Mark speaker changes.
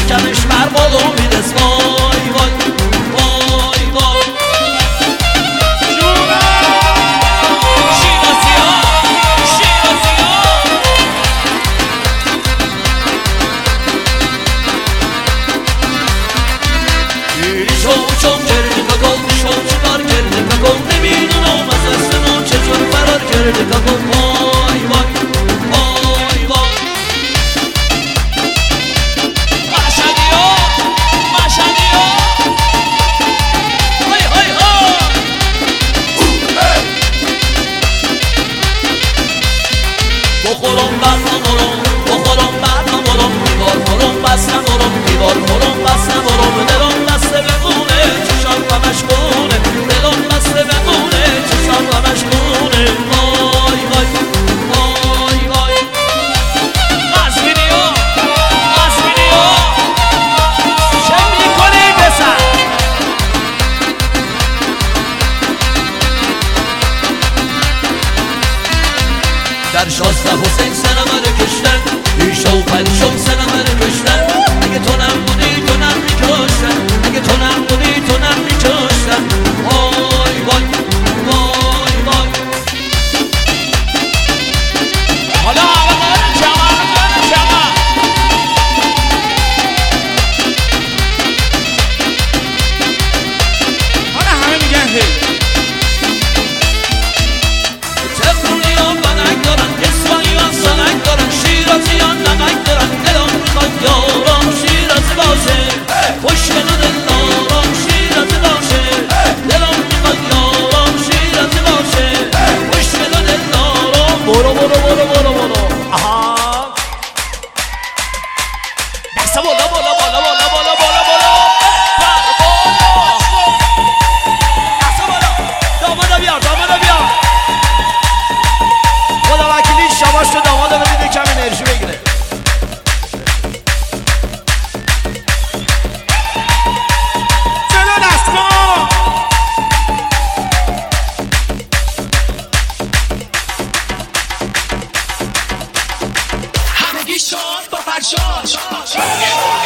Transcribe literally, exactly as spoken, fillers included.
Speaker 1: شکمش بر بالا میرس. وای وای وای وای شیرازی ها شیرازی ها گیری شو چون کرده کاکو شو چکار کرده کاکو نمیدونم از دست ما چطور فرار کرده کاکو. وای وای وای وای مشهدی ها مشهدی ها های های های بخورم برم برم بخورم برم برم دیوار خورم بس نبرم دیوار خورم بس نبرم. دلم بسته بمونه چشم و مشغونه دلم بسته بمونه چشم و مشغونه. وای وای وای وای قزوینی ها قزوینی ها چه میکنی بسر در شازده حسین سنمه رو کشتن ایشا و پنجم سنمه رو کشتن. اگه تو نبودی تو نم میکشتن اگه تو نبودی تو نم میکشتن. وای وای وای وای حالا آقا جمع آقا جمع
Speaker 2: حالا همه میگن هی
Speaker 1: تفرونیان بنک دارن اسفانیان سنک دارن شیرازیان نمک دارن. دلم میخواد یارم شیرازی باشه خوشگل و دلدارم شیرازی باشه. دلم میخواد یارم شیرازی باشه خوشگل و دلدارم. برو برو برو برو برو آها دست بالا بالا بالا بالا بالا بالا بالا دست بالا. دامادا بیار دامادا بیار خدا وکیلی شباش تو دامادا بدید کم انرژی بگیره.
Speaker 2: جلو دست کن
Speaker 3: همگی شاد با فرشاد